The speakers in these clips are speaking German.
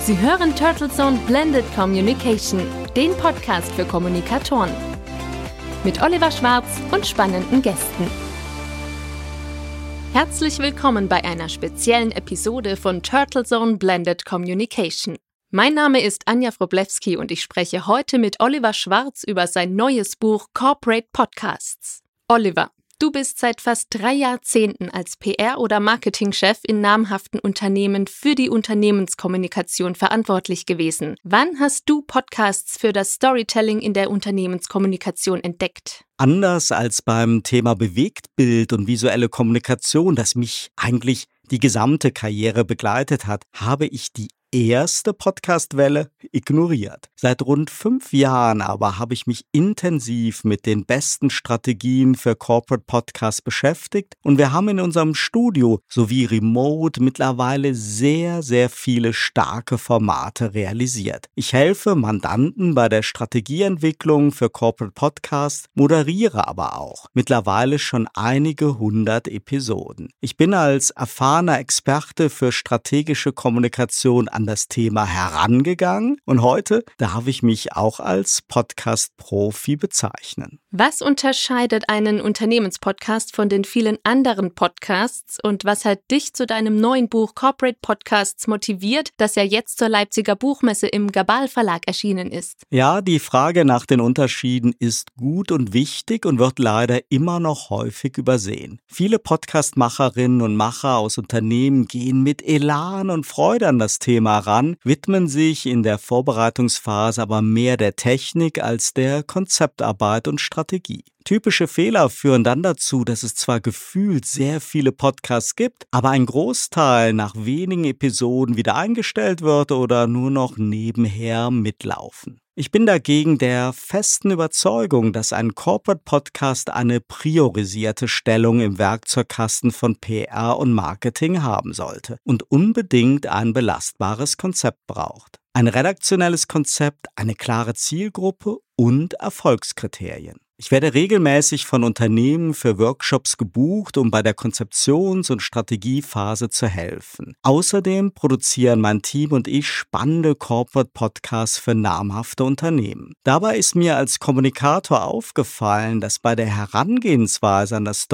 Sie hören Turtle Zone Blended Communication, den Podcast für Kommunikatoren. Mit Oliver Schwarz und spannenden Gästen. Herzlich willkommen bei einer speziellen Episode von Turtle Zone Blended Communication. Mein Name ist Anja Wroblewski und ich spreche heute mit Oliver Schwarz über sein neues Buch Corporate Podcasts. Oliver, du bist seit fast 3 Jahrzehnten als PR- oder Marketingchef in namhaften Unternehmen für die Unternehmenskommunikation verantwortlich gewesen. Wann hast du Podcasts für das Storytelling in der Unternehmenskommunikation entdeckt? Anders als beim Thema Bewegtbild und visuelle Kommunikation, das mich eigentlich die gesamte Karriere begleitet hat, habe ich die erste Podcastwelle ignoriert. Seit rund 5 Jahren aber habe ich mich intensiv mit den besten Strategien für Corporate Podcasts beschäftigt und wir haben in unserem Studio sowie remote mittlerweile sehr, sehr viele starke Formate realisiert. Ich helfe Mandanten bei der Strategieentwicklung für Corporate Podcasts, moderiere aber auch mittlerweile schon einige 100 Episoden. Ich bin als erfahrener Experte für strategische Kommunikation an das Thema herangegangen und heute darf ich mich auch als Podcast-Profi bezeichnen. Was unterscheidet einen Unternehmenspodcast von den vielen anderen Podcasts und was hat dich zu deinem neuen Buch Corporate Podcasts motiviert, das ja jetzt zur Leipziger Buchmesse im Gabal Verlag erschienen ist? Ja, die Frage nach den Unterschieden ist gut und wichtig und wird leider immer noch häufig übersehen. Viele Podcastmacherinnen und Macher aus Unternehmen gehen mit Elan und Freude an das Thema ran, widmen sich in der Vorbereitungsphase aber mehr der Technik als der Konzeptarbeit und Strategie. Typische Fehler führen dann dazu, dass es zwar gefühlt sehr viele Podcasts gibt, aber ein Großteil nach wenigen Episoden wieder eingestellt wird oder nur noch nebenher mitlaufen. Ich bin dagegen der festen Überzeugung, dass ein Corporate Podcast eine priorisierte Stellung im Werkzeugkasten von PR und Marketing haben sollte und unbedingt ein belastbares Konzept braucht. Ein redaktionelles Konzept, eine klare Zielgruppe und Erfolgskriterien. Ich werde regelmäßig von Unternehmen für Workshops gebucht, um bei der Konzeptions- und Strategiephase zu helfen. Außerdem produzieren mein Team und ich spannende Corporate Podcasts für namhafte Unternehmen. Dabei ist mir als Kommunikator aufgefallen, dass bei der Herangehensweise an das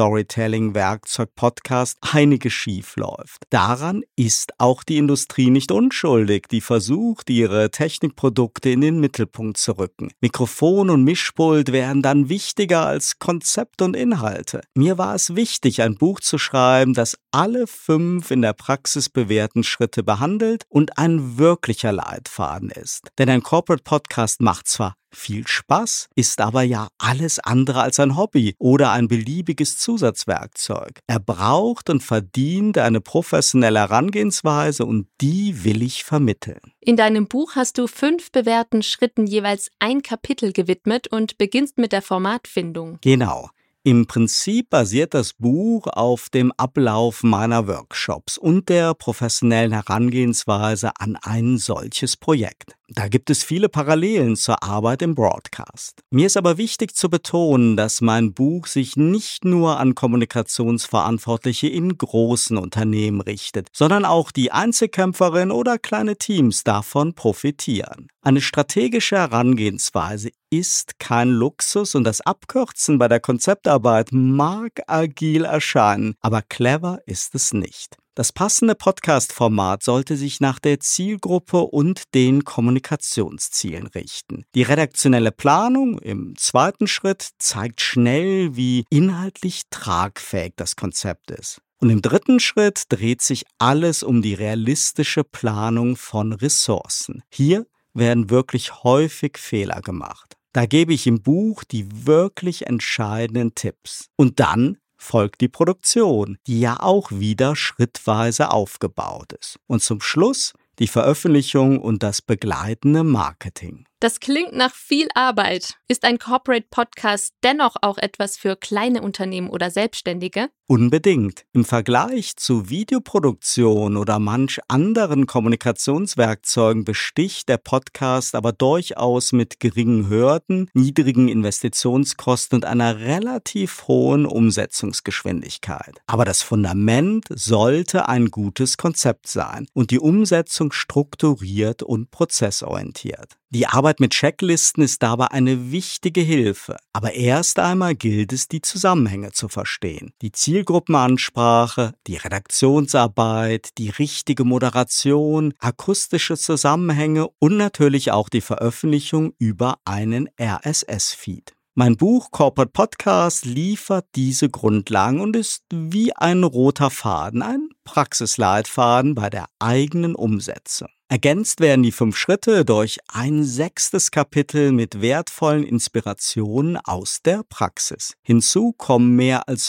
Storytelling-Werkzeug-Podcast einiges schief läuft. Daran ist auch die Industrie nicht unschuldig, die versucht, ihre Technikprodukte in den Mittelpunkt zu rücken. Mikrofon und Mischpult werden dann wichtiger als Konzept und Inhalte. Mir war es wichtig, ein Buch zu schreiben, das alle 5 in der Praxis bewährten Schritte behandelt und ein wirklicher Leitfaden ist. Denn ein Corporate Podcast macht zwar viel Spaß, ist aber ja alles andere als ein Hobby oder ein beliebiges Zusatzwerkzeug. Er braucht und verdient eine professionelle Herangehensweise und die will ich vermitteln. In deinem Buch hast du 5 bewährten Schritten jeweils ein Kapitel gewidmet und beginnst mit der Formatfindung. Genau. Im Prinzip basiert das Buch auf dem Ablauf meiner Workshops und der professionellen Herangehensweise an ein solches Projekt. Da gibt es viele Parallelen zur Arbeit im Broadcast. Mir ist aber wichtig zu betonen, dass mein Buch sich nicht nur an Kommunikationsverantwortliche in großen Unternehmen richtet, sondern auch die Einzelkämpferin oder kleine Teams davon profitieren. Eine strategische Herangehensweise ist kein Luxus und das Abkürzen bei der Konzeptarbeit mag agil erscheinen, aber clever ist es nicht. Das passende Podcast-Format sollte sich nach der Zielgruppe und den Kommunikationszielen richten. Die redaktionelle Planung im 2. Schritt zeigt schnell, wie inhaltlich tragfähig das Konzept ist. Und im 3. Schritt dreht sich alles um die realistische Planung von Ressourcen. Hier werden wirklich häufig Fehler gemacht. Da gebe ich im Buch die wirklich entscheidenden Tipps. Und dann folgt die Produktion, die ja auch wieder schrittweise aufgebaut ist. Und zum Schluss die Veröffentlichung und das begleitende Marketing. Das klingt nach viel Arbeit. Ist ein Corporate Podcast dennoch auch etwas für kleine Unternehmen oder Selbstständige? Unbedingt. Im Vergleich zu Videoproduktion oder manch anderen Kommunikationswerkzeugen besticht der Podcast aber durchaus mit geringen Hürden, niedrigen Investitionskosten und einer relativ hohen Umsetzungsgeschwindigkeit. Aber das Fundament sollte ein gutes Konzept sein und die Umsetzung strukturiert und prozessorientiert. Die Arbeit mit Checklisten ist dabei eine wichtige Hilfe. Aber erst einmal gilt es, die Zusammenhänge zu verstehen. Die Zielgruppenansprache, die Redaktionsarbeit, die richtige Moderation, akustische Zusammenhänge und natürlich auch die Veröffentlichung über einen RSS-Feed. Mein Buch Corporate Podcast liefert diese Grundlagen und ist wie ein roter Faden, ein Praxisleitfaden bei der eigenen Umsetzung. Ergänzt werden die 5 Schritte durch ein 6. Kapitel mit wertvollen Inspirationen aus der Praxis. Hinzu kommen mehr als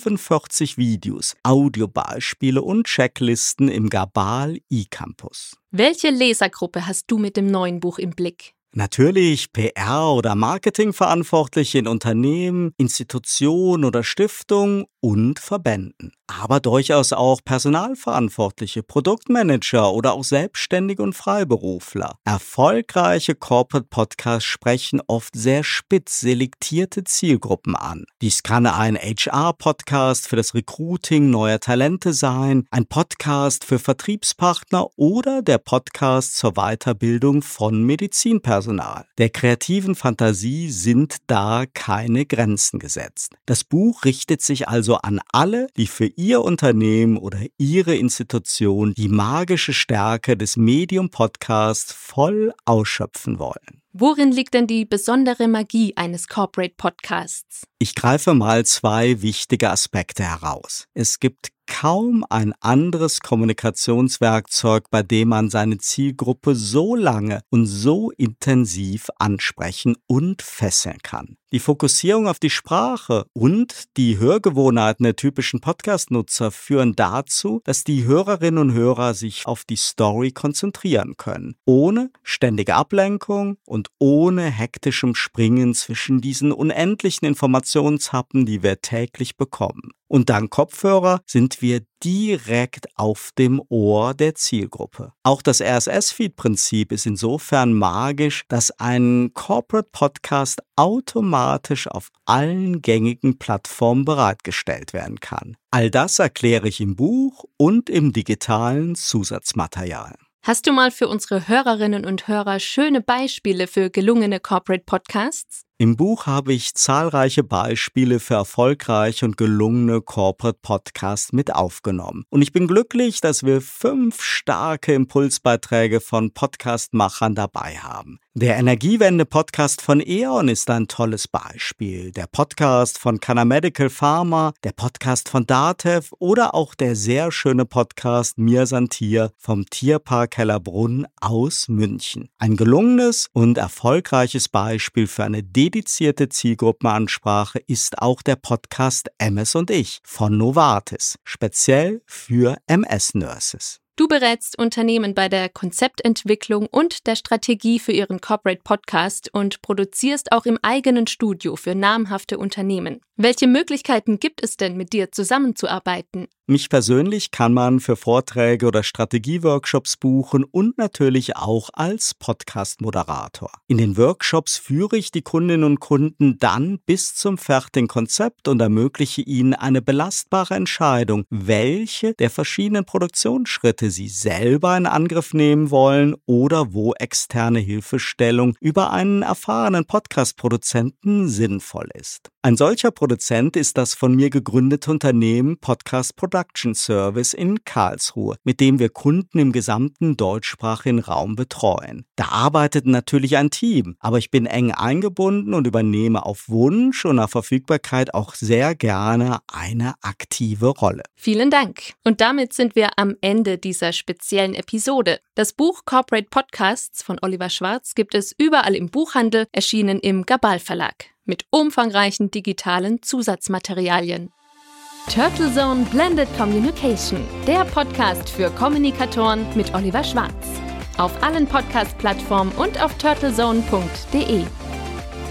45 Videos, Audiobeispiele und Checklisten im Gabal eCampus. Welche Lesergruppe hast du mit dem neuen Buch im Blick? Natürlich PR- oder Marketingverantwortliche in Unternehmen, Institutionen oder Stiftungen und Verbänden. Aber durchaus auch Personalverantwortliche, Produktmanager oder auch Selbstständige und Freiberufler. Erfolgreiche Corporate Podcasts sprechen oft sehr spitz selektierte Zielgruppen an. Dies kann ein HR-Podcast für das Recruiting neuer Talente sein, ein Podcast für Vertriebspartner oder der Podcast zur Weiterbildung von Medizinpersonal. Der kreativen Fantasie sind da keine Grenzen gesetzt. Das Buch richtet sich also an alle, die für ihr Unternehmen oder ihre Institution die magische Stärke des Medium-Podcasts voll ausschöpfen wollen. Worin liegt denn die besondere Magie eines Corporate Podcasts? Ich greife mal 2 wichtige Aspekte heraus. Es gibt kaum ein anderes Kommunikationswerkzeug, bei dem man seine Zielgruppe so lange und so intensiv ansprechen und fesseln kann. Die Fokussierung auf die Sprache und die Hörgewohnheiten der typischen Podcast-Nutzer führen dazu, dass die Hörerinnen und Hörer sich auf die Story konzentrieren können, ohne ständige Ablenkung und ohne hektischem Springen zwischen diesen unendlichen Informationshappen, die wir täglich bekommen. Und dank Kopfhörer sind wir direkt auf dem Ohr der Zielgruppe. Auch das RSS-Feed-Prinzip ist insofern magisch, dass ein Corporate Podcast automatisch auf allen gängigen Plattformen bereitgestellt werden kann. All das erkläre ich im Buch und im digitalen Zusatzmaterial. Hast du mal für unsere Hörerinnen und Hörer schöne Beispiele für gelungene Corporate Podcasts? Im Buch habe ich zahlreiche Beispiele für erfolgreiche und gelungene Corporate Podcasts mit aufgenommen. Und ich bin glücklich, dass wir 5 starke Impulsbeiträge von Podcastmachern dabei haben. Der Energiewende-Podcast von E.ON ist ein tolles Beispiel. Der Podcast von Canna Medical Pharma, der Podcast von DATEV oder auch der sehr schöne Podcast Mir san Tier vom Tierpark Hellerbrunn aus München. Ein gelungenes und erfolgreiches Beispiel für eine dedizierte Zielgruppenansprache ist auch der Podcast MS und ich von Novartis, speziell für MS-Nurses. Du berätst Unternehmen bei der Konzeptentwicklung und der Strategie für ihren Corporate Podcast und produzierst auch im eigenen Studio für namhafte Unternehmen. Welche Möglichkeiten gibt es denn, mit dir zusammenzuarbeiten? Mich persönlich kann man für Vorträge oder Strategieworkshops buchen und natürlich auch als Podcast-Moderator. In den Workshops führe ich die Kundinnen und Kunden dann bis zum fertigen Konzept und ermögliche ihnen eine belastbare Entscheidung, welche der verschiedenen Produktionsschritte sie selber in Angriff nehmen wollen oder wo externe Hilfestellung über einen erfahrenen Podcast-Produzenten sinnvoll ist. Ein solcher Produzent ist das von mir gegründete Unternehmen Podcast Production Service in Karlsruhe, mit dem wir Kunden im gesamten deutschsprachigen Raum betreuen. Da arbeitet natürlich ein Team, aber ich bin eng eingebunden und übernehme auf Wunsch und nach Verfügbarkeit auch sehr gerne eine aktive Rolle. Vielen Dank. Und damit sind wir am Ende dieser speziellen Episode. Das Buch Corporate Podcasts von Oliver Schwarz gibt es überall im Buchhandel, erschienen im Gabal Verlag, mit umfangreichen digitalen Zusatzmaterialien. Turtle Zone Blended Communication, der Podcast für Kommunikatoren mit Oliver Schwarz. Auf allen Podcast-Plattformen und auf turtlezone.de.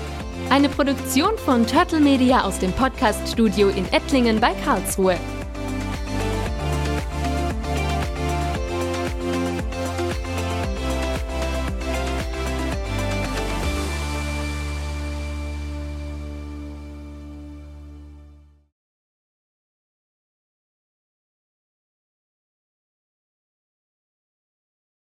Eine Produktion von Turtle Media aus dem Podcast-Studio in Ettlingen bei Karlsruhe.